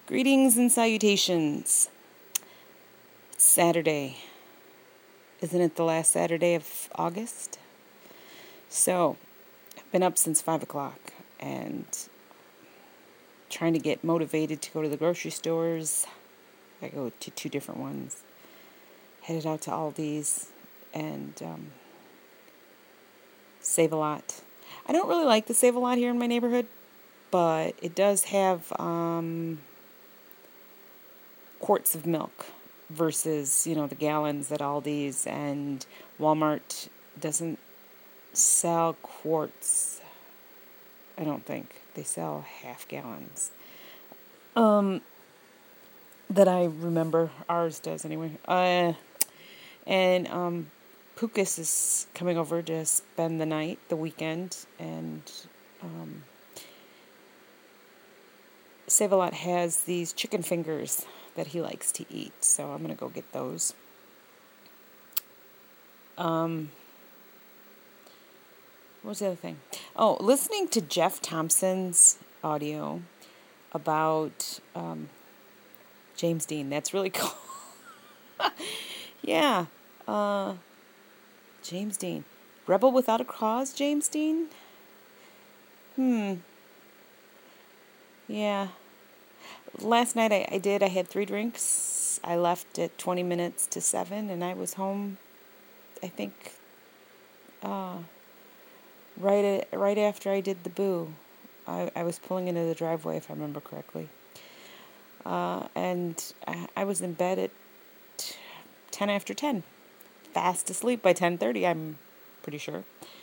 Greetings and salutations. It's Saturday. Isn't it the last Saturday of August? So, I've been up since 5 o'clock and trying to get motivated to go to the grocery stores. I go to two different ones. Headed out to Aldi's and Save a Lot. I don't really like the Save a Lot here in my neighborhood, but it does have quarts of milk versus, the gallons at Aldi's, and Walmart doesn't sell quarts. I don't think. They sell half gallons. That I remember. Ours does anyway. And Pukas is coming over to spend the night, the weekend, and Save a Lot has these chicken fingers that he likes to eat, so I'm gonna go get those. What was the other thing? Oh, listening to Jeff Thompson's audio about James Dean. That's really cool. Yeah. James Dean. Rebel Without a Cause, James Dean? Yeah. Last night I had 3 drinks. I left at 20 minutes to 7, and I was home, I think, right after I did the boo. I was pulling into the driveway, if I remember correctly. And I was in bed at 10 after 10. Fast asleep by 10:30, I'm pretty sure.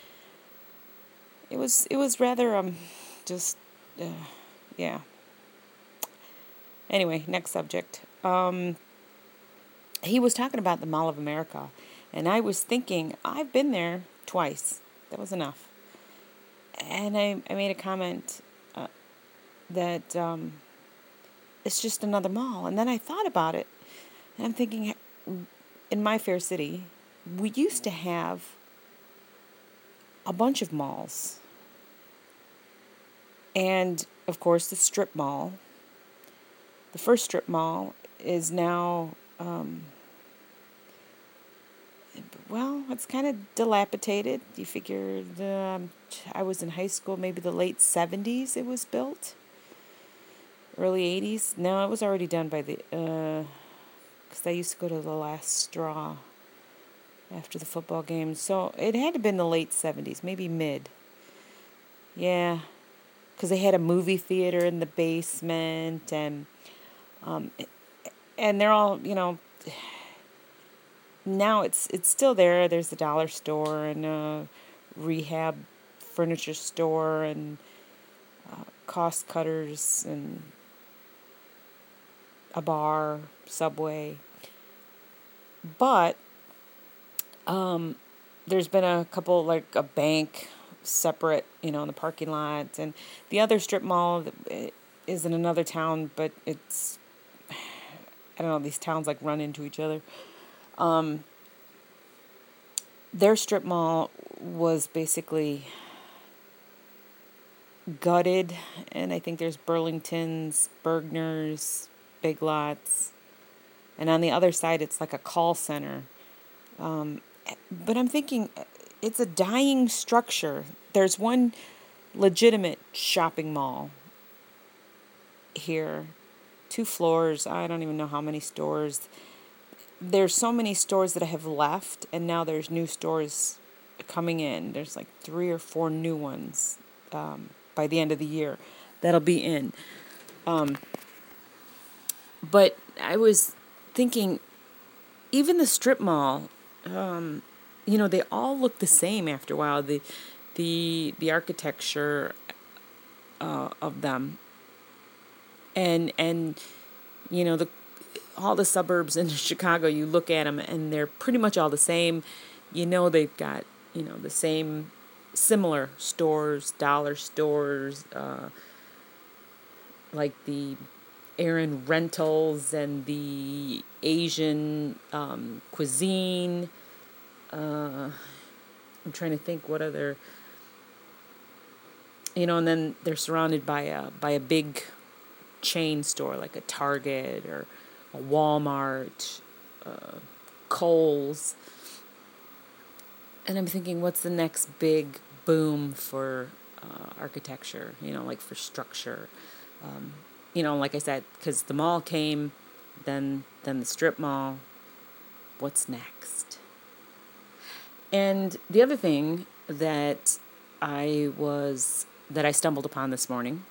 It was rather just yeah. Anyway, next subject. He was talking about the Mall of America, and I was thinking, I've been there twice. That was enough. And I made a comment that it's just another mall. And then I thought about it, and I'm thinking, in my fair city, we used to have a bunch of malls. And, of course, the strip mall. The first strip mall is now, it's kind of dilapidated. You figure I was in high school, maybe the late 70s it was built. Early 80s. No, it was already done by because I used to go to the Last Straw after the football games. So it had to have been the late 70s, maybe mid. Yeah, because they had a movie theater in the basement, and they're all, now it's still there. There's a dollar store and a rehab furniture store and cost cutters and a bar, Subway. But there's been a couple, like a bank separate, in the parking lot. And the other strip mall is in another town, but it's, I don't know, these towns like run into each other. Their strip mall was basically gutted, and I think there's Burlington's, Bergner's, Big Lots, and on the other side it's like a call center. But I'm thinking, it's a dying structure. There's one legitimate shopping mall here, 2 floors. I don't even know how many stores. There's so many stores that have left, and now there's new stores coming in. There's like 3 or 4 new ones by the end of the year that'll be in. But I was thinking, even the strip mall, they all look the same after a while. The architecture of them, and the all the suburbs in Chicago, you look at them and they're pretty much all the same. They've got, the same similar stores, dollar stores, like the Aaron Rentals and the Asian cuisine. I'm trying to think what other, and then they're surrounded by a big chain store like a Target or a Walmart, Kohl's. And I'm thinking, what's the next big boom for architecture, like for structure? Like I said, because the mall came, then the strip mall. What's next? And the other thing that I stumbled upon this morning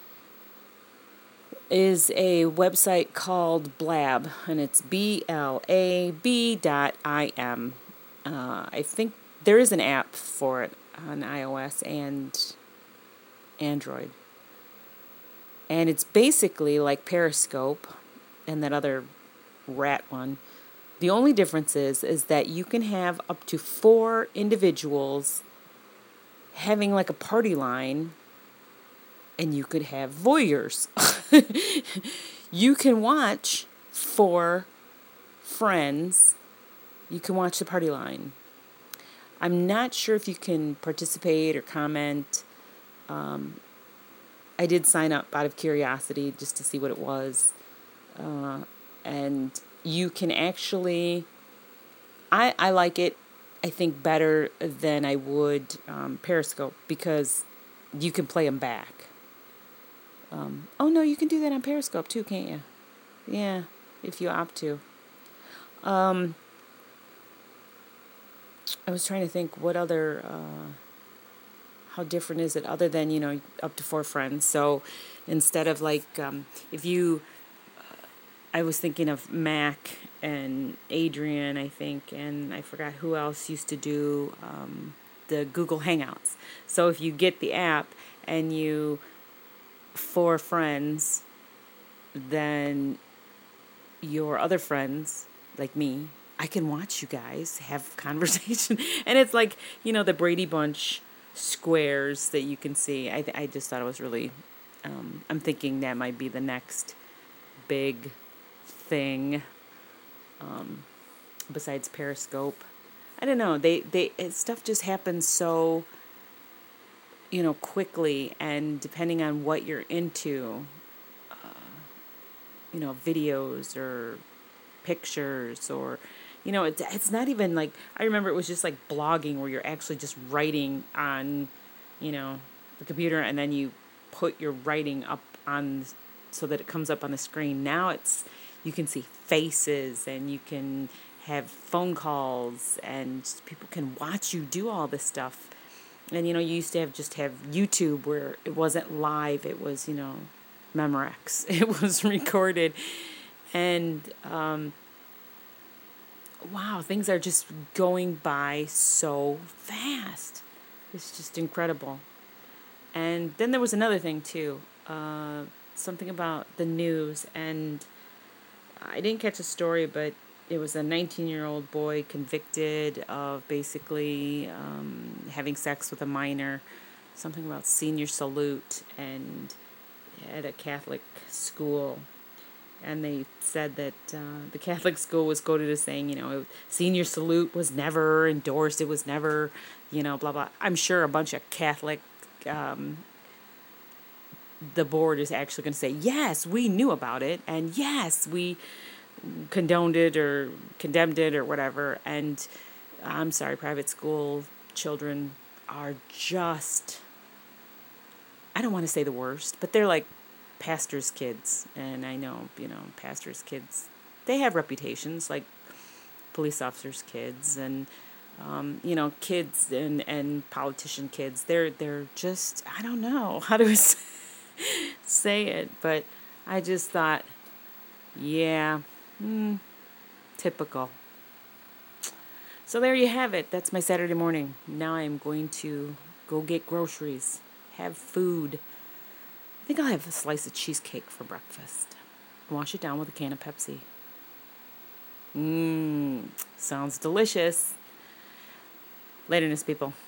is a website called Blab, and it's BLAB.im. I think there is an app for it on iOS and Android. And it's basically like Periscope and that other rat one. The only difference is that you can have up to 4 individuals having like a party line, and you could have voyeurs. You can watch 4 friends. You can watch the party line. I'm not sure if you can participate or comment. I did sign up out of curiosity just to see what it was. And you can actually, I like it, I think, better than I would Periscope, because you can play them back. Oh no, you can do that on Periscope too, can't you? Yeah, if you opt to. I was trying to think what other, how different is it other than, up to 4 friends. So instead of like, I was thinking of Mac and Adrian, I think, and I forgot who else used to do the Google Hangouts. So if you get the app and you 4 friends, then your other friends, like me, I can watch you guys have conversation. And it's like, the Brady Bunch squares that you can see. I just thought it was really, I'm thinking that might be the next big thing, besides Periscope. I don't know. Stuff just happens so, quickly, and depending on what you're into, videos or pictures, or, it's not even like, I remember it was just like blogging where you're actually just writing on, the computer, and then you put your writing up on so that it comes up on the screen. Now you can see faces, and you can have phone calls, and people can watch you do all this stuff. And, you used to have YouTube where it wasn't live. It was, Memorex. It was recorded. And, wow, things are just going by so fast. It's just incredible. And then there was another thing, too. Something about the news. And I didn't catch the story, but it was a 19-year-old boy convicted of basically having sex with a minor, something about senior salute, and at a Catholic school. And they said that the Catholic school was quoted as saying, senior salute was never endorsed. It was never, blah, blah. I'm sure a bunch of Catholic, the board is actually going to say, yes, we knew about it. And yes, we condoned it or condemned it or whatever. And I'm sorry, private school children are just, I don't want to say the worst, but they're like pastors' kids. And I know, pastors' kids, they have reputations like police officers' kids, and kids and politician kids. They're just, I don't know how to say it, but I just thought, yeah, typical. So there you have it. That's my Saturday morning. Now I'm going to go get groceries, have food. I think I'll have a slice of cheesecake for breakfast. Wash it down with a can of Pepsi. Sounds delicious. Laterness, people.